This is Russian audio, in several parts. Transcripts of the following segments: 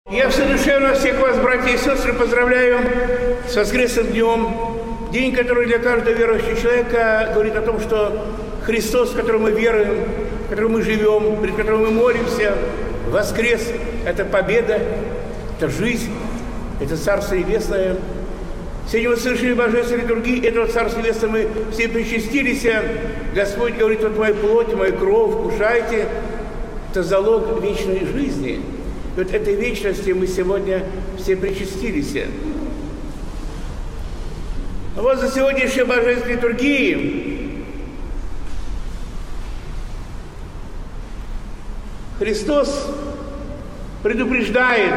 Я вседушевно всех вас, братья и сестры, поздравляю с воскресным днем. День, который для каждого верующего человека говорит о том, что Христос, в котором мы веруем, в котором мы живем, перед которым мы молимся, воскрес – это победа, это жизнь, это Царство Небесное. Сегодня мы совершили божественную литургию этого Царства Небесного, мы все причастились. Господь говорит: вот моя плоть, моя кровь, вкушайте. Это залог вечной жизни. И вот этой вечности мы сегодня все причастились. А вот за сегодняшней божественной литургией Христос предупреждает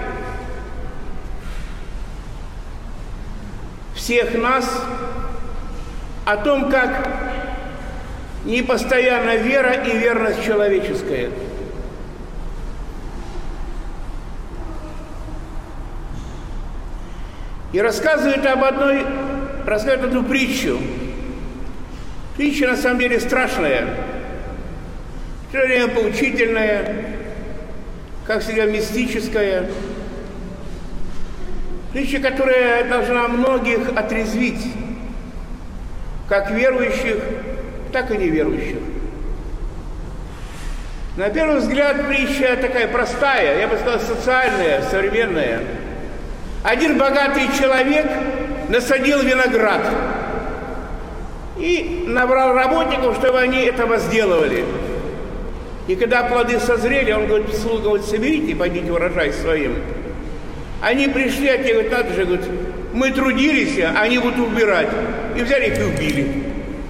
всех нас о том, как непостоянна вера и верность человеческая. И рассказывает одну притчу. Притча на самом деле страшная, в то же время поучительная, как всегда мистическая. Притча, которая должна многих отрезвить, как верующих, так и неверующих. На первый взгляд притча такая простая, я бы сказал, социальная, современная. Один богатый человек насадил виноград и набрал работников, чтобы они это возделывали. И когда плоды созрели, он говорит слугам: вот соберите, пойдите урожай своим. Они пришли, а те говорят: надо же, говорит, мы трудились, а они будут убирать. И взяли их и убили.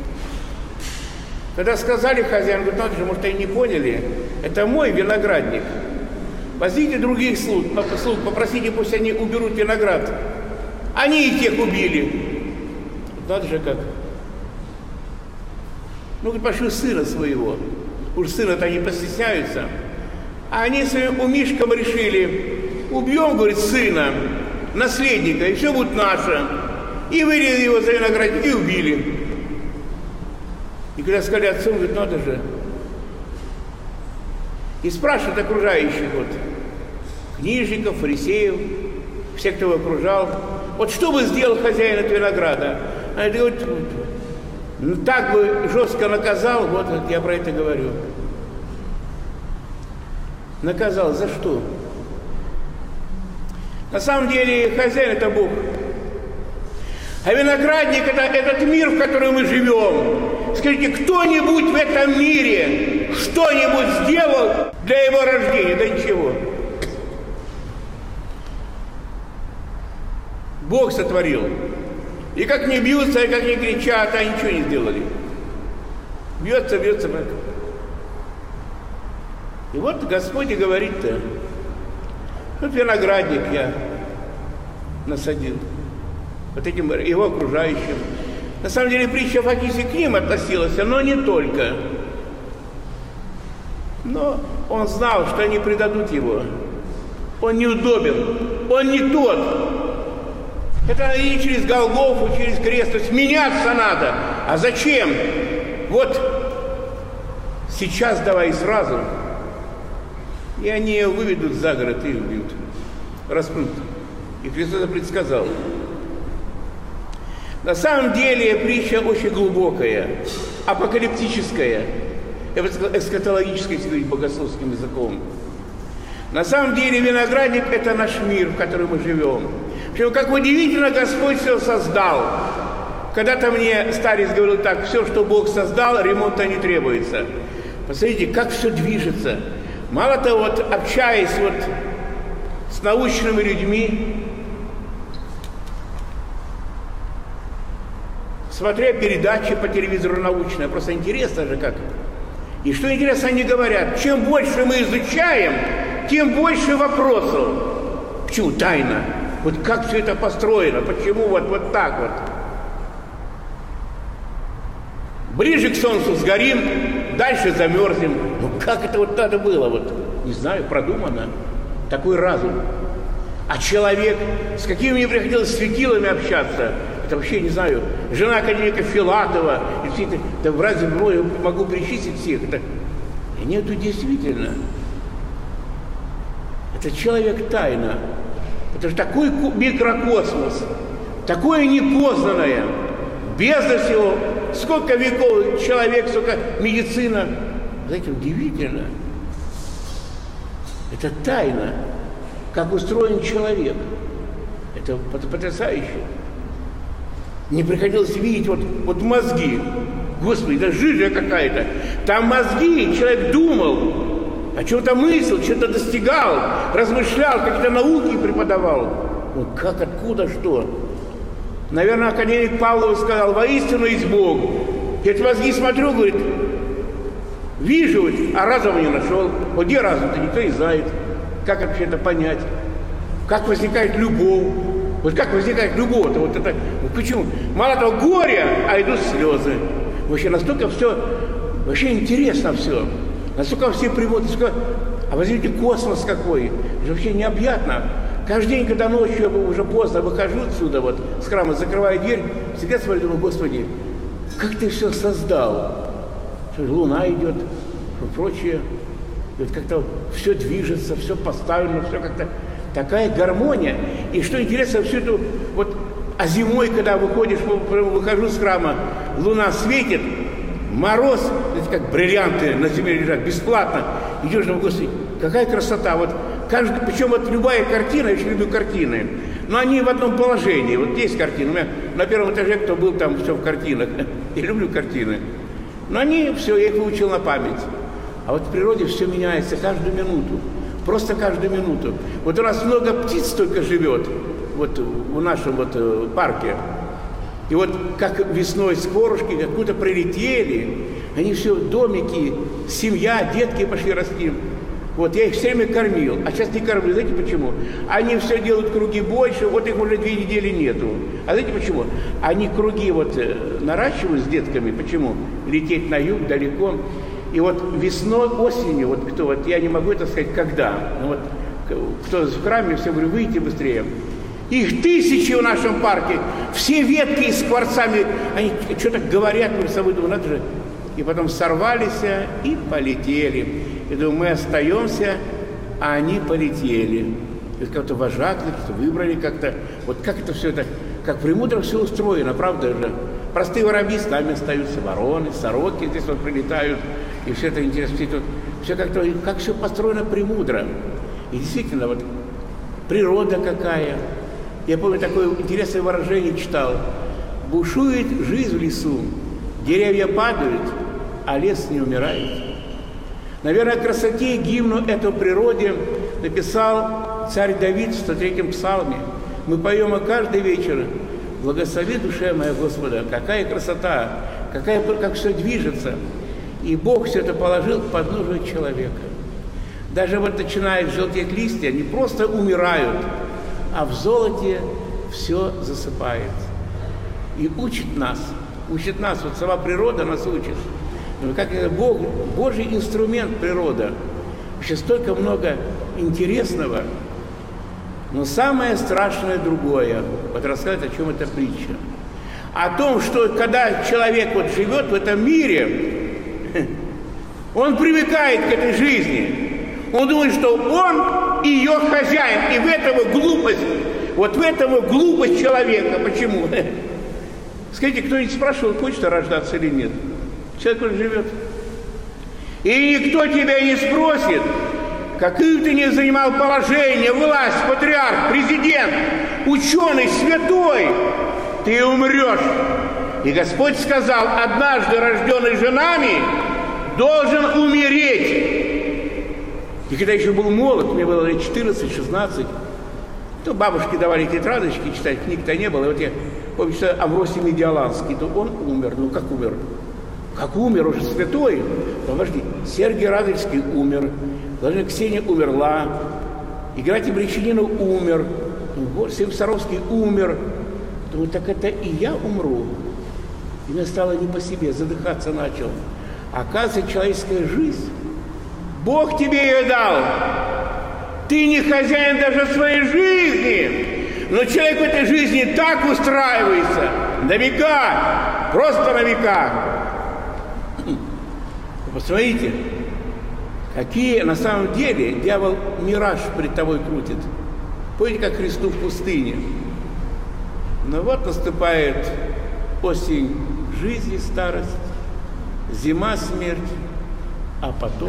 Когда сказали хозяин, говорит: надо же, может, они не поняли, это мой виноградник. Возьмите других слуг, попросите, пусть они уберут виноград. Они и тех убили. Надо же как. Ну, говорит, пошли сына своего. Уж сына-то они постесняются. А они своим умишком решили: убьем, говорит, сына, наследника, и все будет наше. И вырезали его за виноградник и убили. И когда сказали отцу, он говорит: надо же. И спрашивают окружающих, вот, книжников, фарисеев, всех, кто его окружал: вот что бы сделал хозяин этого винограда? Они говорят: ну, так бы жестко наказал, вот я про это говорю. Наказал за что? На самом деле хозяин – это Бог. А виноградник – это этот мир, в котором мы живем. Скажите, кто-нибудь в этом мире что-нибудь сделал для его рождения? Да ничего. Бог сотворил. И как не бьются, и как не кричат, а ничего не сделали. Бьется. И вот Господь и говорит-то: вот виноградник я насадил, вот этим его окружающим. На самом деле притча фактически к ним относилась, но не только. Но он знал, что они предадут его. Он неудобен, он не тот. Это и через Голгофу, через крест. То есть меняться надо. А зачем? Вот сейчас давай сразу. И они ее выведут за город и убьют. Распнут. И Христос это предсказал. На самом деле притча очень глубокая, апокалиптическая, я бы сказал, эсхатологическая, если говорить богословским языком. На самом деле виноградник – это наш мир, в котором мы живем. Причем, как удивительно Господь все создал. Когда-то мне старец говорил так: все, что Бог создал, ремонта не требуется. Посмотрите, как все движется. Мало того, вот, общаясь вот с научными людьми, смотря передачи по телевизору научные, просто интересно же как. И что интересно, они говорят: чем больше мы изучаем, тем больше вопросов. Почему тайна? Вот как все это построено? Почему вот так вот? Ближе к Солнцу сгорим, дальше замерзнем. Ну как это вот надо было? Вот, не знаю, продумано. Такой разум. А человек, с какими мне приходилось светилами общаться, это вообще, не знаю, жена академика Филатова, и все это, да в разе могу перечислить всех. Это, нет, действительно. Это человек тайна. Это же такой микрокосмос, такое непознанное, бездна всего. Сколько веков человек, сколько медицина. Знаете, удивительно. Это тайна, как устроен человек. Это потрясающе. Мне приходилось видеть вот мозги. Господи, это жижа какая-то. Там мозги, человек думал, о чем-то мыслил, что-то достигал, размышлял, какие-то науки преподавал. Ну как, откуда, что? Наверное, академик Павлов сказал: воистину есть Бог. Я эти мозги смотрю, говорит, вижу, а разума не нашел. Вот где разум-то, никто не знает. Как вообще это понять? Как возникает любовь? Вот как возникает любовь-то? Вот это, вот почему? Мало того, горе, а идут слезы. Вообще настолько все, вообще интересно все. Настолько все приводят, а возьмите космос какой. Это вообще необъятно. Каждый день, когда ночью уже поздно выхожу отсюда, вот с храма, закрываю дверь, всегда смотрю, думаю: Господи, как ты все создал? Что луна идет, что прочее. И вот как-то вот все движется, все поставлено, все как-то такая гармония. И что интересно, всю эту вот, а зимой, когда выходишь, выхожу с храма, луна светит, мороз, это как бриллианты на земле лежат, бесплатно. Идешь, думаешь: Господи, какая красота. Вот причем вот любая картина, я очень люблю картины, но они в одном положении. Вот есть картины. У меня на первом этаже, кто был, там все в картинах. Я люблю картины. Но они все, я их выучил на память. А вот в природе все меняется каждую минуту. Просто каждую минуту. Вот у нас много птиц только живет, вот в нашем вот парке. И вот как весной скворушки как-то прилетели, они все, домики, семья, детки пошли расти. Вот я их все время кормил, а сейчас не кормлю. Знаете почему? Они все делают круги больше, вот их уже 2 недели нету. А знаете почему? Они круги вот наращивают с детками. Почему? Лететь на юг далеко. И вот весной, осенью, вот кто, вот я не могу это сказать, когда. Но вот кто в храме, все говорю: выйти быстрее. Их тысячи в нашем парке, все ветки с скворцами, они что-то говорят между собой, думаю, надо же. И потом сорвались и полетели. Я думаю, мы остаемся, а они полетели. Это как-то вожатые, как-то выбрали как-то. Вот как это все это, как премудро все устроено, правда же? Простые воробьи с нами остаются, вороны, сороки здесь вот прилетают. И все это интересно, все как-то, как все построено премудро. И действительно, вот природа какая. Я помню, такое интересное выражение читал. Бушует жизнь в лесу, деревья падают, а лес не умирает. Наверное, о красоте гимну этой природе написал царь Давид в 103-м псалме. Мы поем о каждый вечер: благослови душе моя Господа. Какая красота, как все движется. И Бог все это положил к подножию человека. Даже вот начинают желтеть листья, не просто умирают, а в золоте все засыпает. И учит нас, вот сама природа нас учит. Как это Божий инструмент природа. Вообще столько много интересного. Но самое страшное другое. Вот рассказать, о чем эта притча. О том, что когда человек вот живет в этом мире, он привыкает к этой жизни. Он думает, что он ее хозяин. И в этом глупость, вот в этом глупость человека. Почему? Скажите, кто-нибудь спрашивал, хочет рождаться или нет? Человек он живет. И никто тебя не спросит, каким ты не занимал положение, власть, патриарх, президент, ученый, святой, ты умрешь. И Господь сказал: однажды рожденный женами должен умереть. И когда еще был молод, мне было лет 14-16, то бабушки давали тетрадочки читать, книг-то не было. И вот я помню, что Амвросий Медиаланский, то он умер. Ну как умер? Как умер, уже святой. Подожди, Сергий Радонежский умер, Владимира Ксения умерла, Игнатий Бричининов умер, Сим Саровский умер. Думаю, так это и я умру. И мне стало не по себе, задыхаться начал. Оказывается, человеческая жизнь, Бог тебе ее дал. Ты не хозяин даже своей жизни. Но человек в этой жизни так устраивается, на века, просто на века. Посмотрите, какие на самом деле дьявол мираж пред тобой крутит. Помните, как Христу в пустыне. Но вот наступает осень жизни, старость, зима, смерть, а потом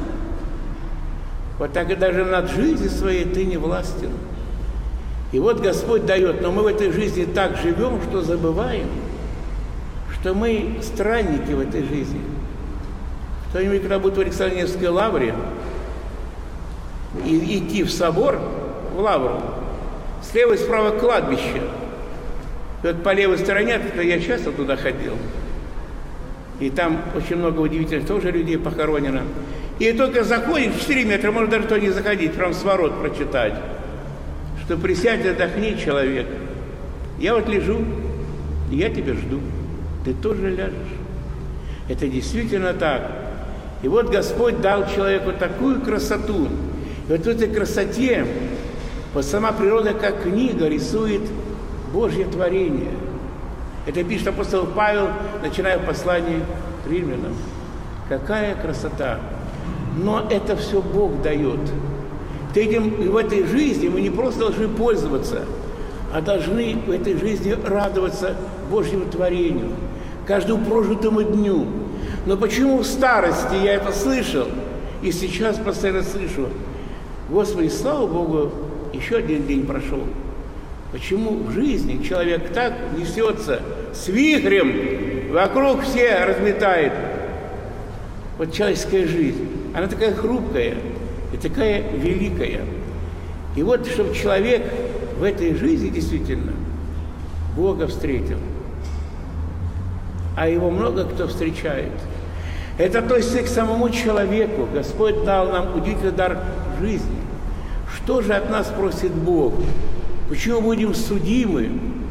вот так и даже над жизнью своей ты не властен. И вот Господь дает, но мы в этой жизни так живем, что забываем, что мы странники в этой жизни. Кто-нибудь, когда будет в Александровской лавре, и идти в собор, в лавру, слева и справа кладбище. И вот по левой стороне, я часто туда ходил, и там очень много удивительных тоже людей похоронено. И только заходишь, 4 метра, можно даже туда не заходить, прям с ворот прочитать, что присядь, отдохни, человек. Я вот лежу, и я тебя жду, ты тоже ляжешь. Это действительно так. И вот Господь дал человеку такую красоту. И вот в этой красоте вот сама природа, как книга, рисует Божье творение. Это пишет апостол Павел, начиная послание к римлянам. Какая красота! Но это все Бог дает. И в этой жизни мы не просто должны пользоваться, а должны в этой жизни радоваться Божьему творению, каждому прожитому дню. Но почему в старости я это слышал, и сейчас постоянно слышу? Господи, слава Богу, еще один день прошел. Почему в жизни человек так несется с вихрем, вокруг все разметает? Вот человеческая жизнь, она такая хрупкая и такая великая. И вот, чтобы человек в этой жизни действительно Бога встретил, а его много кто встречает. Это относится к самому человеку. Господь дал нам удивительный дар жизни. Что же от нас просит Бог? Почему будем судимы?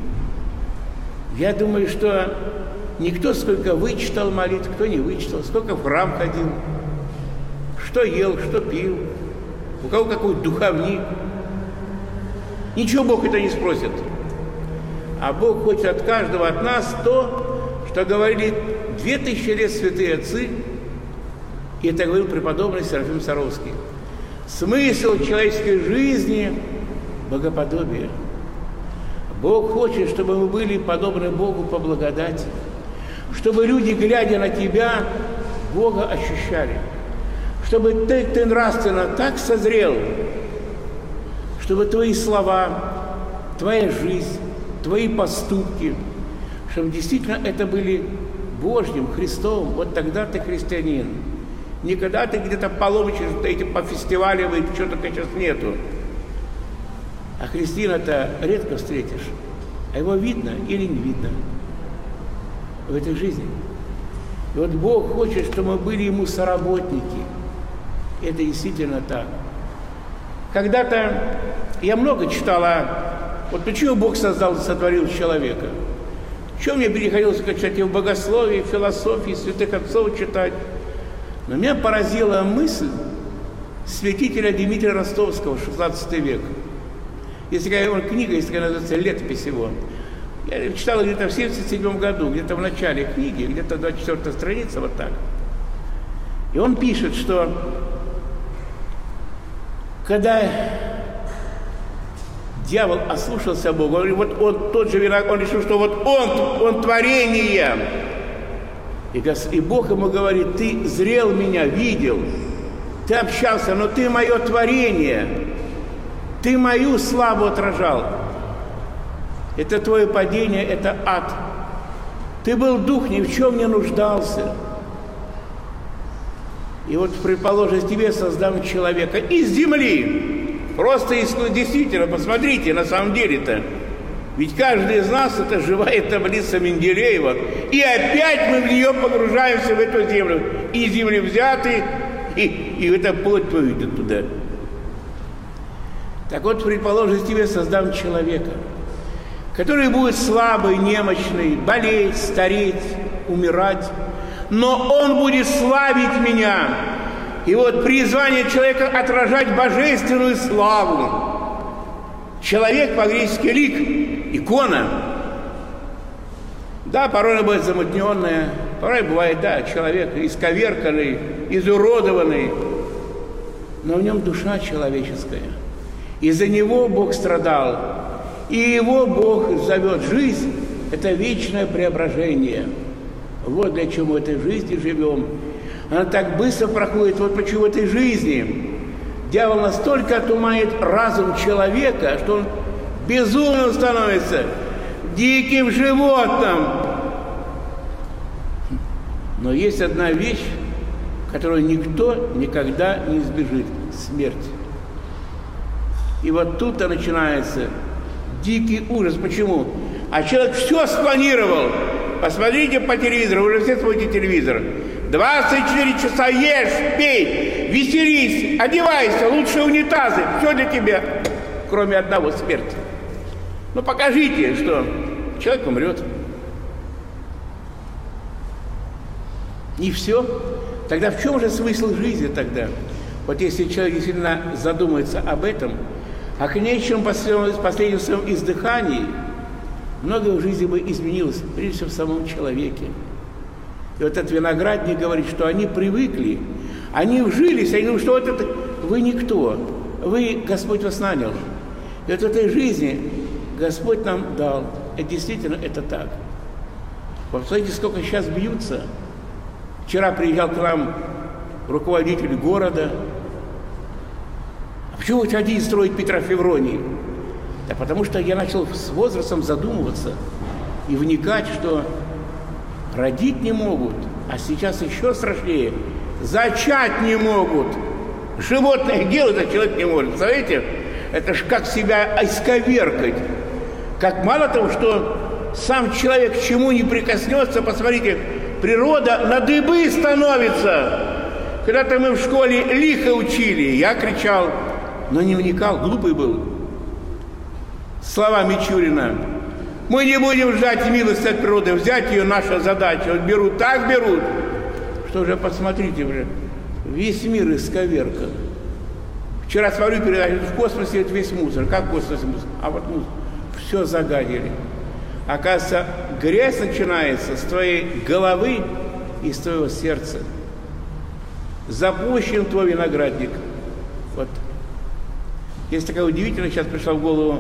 Я думаю, что никто сколько вычитал молитв, кто не вычитал, сколько в храм ходил, что ел, что пил, у кого какой духовник. Ничего Бог это не спросит. А Бог хочет от каждого от нас то, что говорили 2000 лет святые отцы, и это говорил преподобный Серафим Саровский. Смысл человеческой жизни – богоподобие. Бог хочет, чтобы мы были подобны Богу по благодати, чтобы люди, глядя на тебя, Бога ощущали, чтобы ты нравственно так созрел, чтобы твои слова, твоя жизнь, твои поступки, чтобы действительно это были Божьим, Христовым. Вот тогда ты христианин. Не когда ты где-то паломничаешь по фестивалям, и что-то сейчас нету. А христиана-то редко встретишь. А его видно или не видно в этой жизни. И вот Бог хочет, чтобы мы были Ему соработники. Это действительно так. Когда-то я много читала, вот почему Бог сотворил человека. Что мне приходилось читать и в богословии, и в философии, и святых отцов читать. Но меня поразила мысль святителя Дмитрия Ростовского, 16 век. Есть такая книга, есть такая, называется «Летопись его». Я читал где-то в 1977 году, где-то в начале книги, где-то 24-я страница, вот так. И он пишет, что когда дьявол ослушался Бога, он, вот он тот же виноват, он решил, что вот он творение. И Бог ему говорит: ты зрел меня, видел, ты общался, но ты мое творение, ты мою славу отражал. Это твое падение, это ад. Ты был дух, ни в чем не нуждался. И вот, предположим, тебе создам человека из земли. Просто действительно, посмотрите, на самом деле-то. Ведь каждый из нас — это живая таблица Менделеева. И опять мы в нее погружаемся, в эту землю. И земли взяты, и эта плоть поведет туда. Так вот, предположим, тебе создам человека, который будет слабый, немощный, болеть, стареть, умирать. Но он будет славить меня. И вот призвание человека — отражать божественную славу. Человек по-гречески лик, икона. Да, порой она бывает замутненная, порой бывает, да, человек исковерканный, изуродованный. но в нем душа человеческая. Из-за него Бог страдал, и его Бог зовет. Жизнь – это вечное преображение. Вот для чего мы в этой жизни живем. Она так быстро проходит. Вот почему в этой жизни дьявол настолько отуманит разум человека, что он безумным становится, диким животным. Но есть одна вещь, которую никто никогда не избежит – смерть. И вот тут-то начинается дикий ужас. Почему? А человек все спланировал. Посмотрите по телевизору, вы уже все смотрите телевизор. 24 часа ешь, пей, веселись, одевайся, лучшие унитазы. Все для тебя, кроме одного – смерти. Ну покажите, что человек умрет. И все. Тогда в чем же смысл жизни тогда? Вот если человек действительно задумается об этом, о конечном последнем своем издыхании, многое в жизни бы изменилось, прежде всего в самом человеке. И вот этот виноградник говорит, что они привыкли, они вжились, они думают, что вот это вы никто, вы, Господь вас нанял. И вот в этой жизни Господь нам дал. И действительно это так. Вот посмотрите, сколько сейчас бьются. Вчера приезжал к нам руководитель города. А почему вы хотите строить Петрофевроний? Да потому что я начал с возрастом задумываться и вникать, что родить не могут, а сейчас еще страшнее, зачать не могут. Животное делает, а человек не может. Представляете? Это ж как себя исковеркать. Как мало того, что сам человек к чему не прикоснется, посмотрите, природа на дыбы становится. Когда-то мы в школе лихо учили, я кричал, но не вникал, глупый был. Слова Мичурина. Мы не будем ждать милость от природы, взять ее наша задача. Вот берут, так берут, что уже посмотрите уже, весь мир исковеркан. Вчера смотрю передачу, в космосе это весь мусор. Как в космосе мусор? А вот мусор. Все загадили. Оказывается, грязь начинается с твоей головы и с твоего сердца. Запущен твой виноградник. Вот. Есть такая удивительная, сейчас пришла в голову,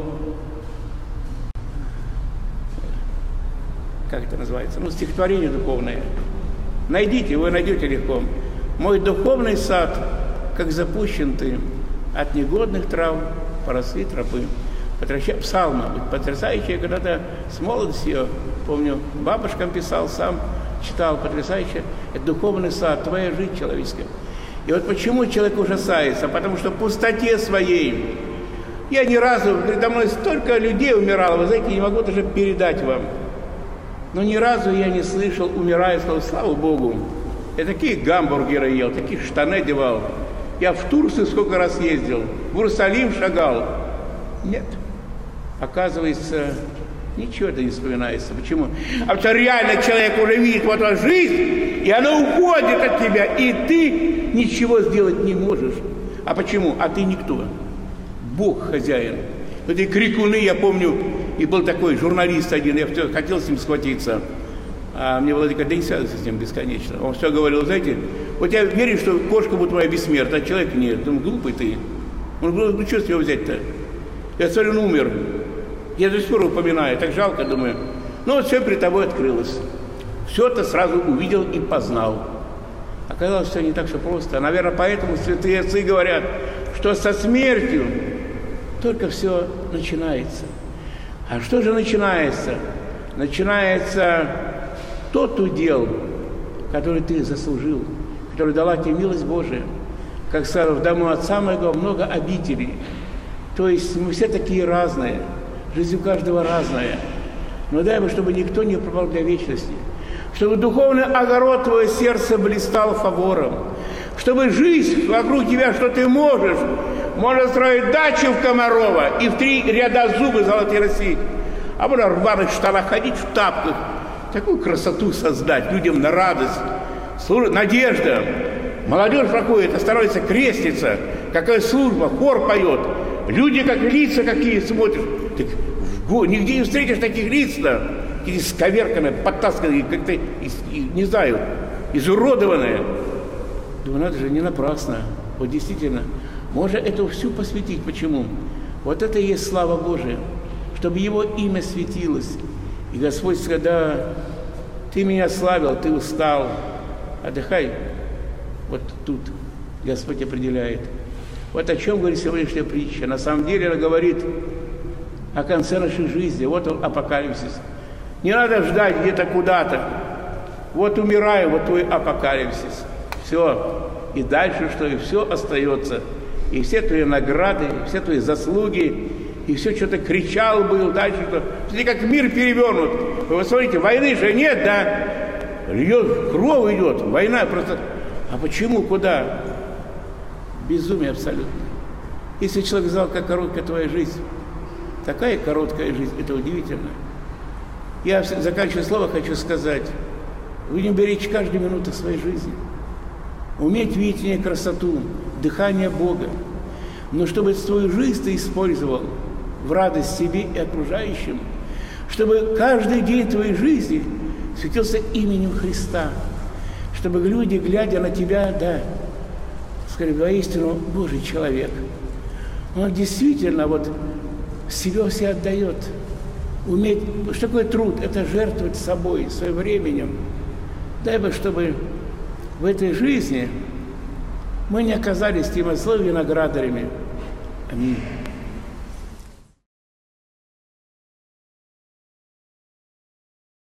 как это называется, стихотворение духовное. Найдите, вы найдете легко. Мой духовный сад, как запущен ты, от негодных трав поросли тропы. Псалма, потрясающая, когда-то с молодости ее, помню, бабушкам писал, сам читал, потрясающе. Это духовный сад, твоя жизнь человеческая. И вот почему человек ужасается? Потому что в пустоте своей. Я ни разу, передо мной столько людей умирало, вы знаете, не могу даже передать вам. Но ни разу я не слышал, умирая, сказал, слава Богу. Я такие гамбургеры ел, такие штаны одевал. Я в Турцию сколько раз ездил, в Иерусалим шагал. Нет. Оказывается, ничего это не вспоминается. Почему? А потому что реально человек уже видит вот эту жизнь, и она уходит от тебя, и ты ничего сделать не можешь. А почему? А ты никто. Бог хозяин. Вот эти крикуны, я помню, и был такой журналист один, я хотел с ним схватиться. А мне Владыка, да не связывайся с ним бесконечно. Он все говорил, знаете, вот я верю, что кошка будет моя бессмертна, а человек нет. Думаю, глупый ты. Он говорит, ну что с него взять-то? Я смотрю, он умер. Я до сих пор упоминаю, так жалко, думаю. Ну вот все перед тобой открылось. Все это сразу увидел и познал. Оказалось, все не так все просто. Наверное, поэтому святые отцы говорят, что со смертью только все начинается. А что же начинается? Начинается тот удел, который ты заслужил, который дала тебе милость Божия. Как сказано, в дому Отца моего много обителей. То есть мы все такие разные, жизнь у каждого разная. Но дай Бог, чтобы никто не пропал для вечности. Чтобы духовный огород твоего сердца блистал фавором. Чтобы жизнь вокруг тебя, что ты можешь, можно строить дачу в Комарова и в 3 ряда зубы золотые растить. А можно в рваных штанах ходить, в тапках. Такую красоту создать людям на радость. Надежда. Молодежь проходит, становится крестница. Какая служба, хор поет. Люди как лица какие смотришь. Так, нигде не встретишь таких лиц-то. Какие сковерканные, подтасканные, как-то, не знаю, изуродованные. Думаю, надо же, не напрасно. Вот действительно, можно эту всю посвятить. Почему? Вот это и есть слава Божия, чтобы Его имя светилось. И Господь сказал: да, Ты меня славил, Ты устал, отдыхай. Вот тут Господь определяет. Вот о чем говорит сегодняшняя притча. На самом деле она говорит о конце нашей жизни. Вот он, апокалипсис. Не надо ждать где-то куда-то. Вот умираю, вот твой апокалипсис. Все. И дальше что? И все остается. И все твои награды, и все твои заслуги, и все что-то кричал был, дальше что. Смотрите, как мир перевернут. Вы смотрите, войны же нет, да? Льет, кровь идет, война просто. А почему, куда? Безумие абсолютно. Если человек знал, как короткая твоя жизнь, такая короткая жизнь, это удивительно. Я, заканчивая слово, хочу сказать: будем беречь каждую минуту своей жизни. Уметь видеть в ней красоту, дыхание Бога. Но чтобы свою жизнь ты использовал в радость себе и окружающим, чтобы каждый день твоей жизни светился именем Христа, чтобы люди, глядя на тебя, да, сказали: воистину Божий человек. Он действительно вот себя все отдает. Уметь, что такое труд? Это жертвовать собой, своим временем. Дай Бог, чтобы в этой жизни мы не оказались теми злыми виноградарями. Аминь.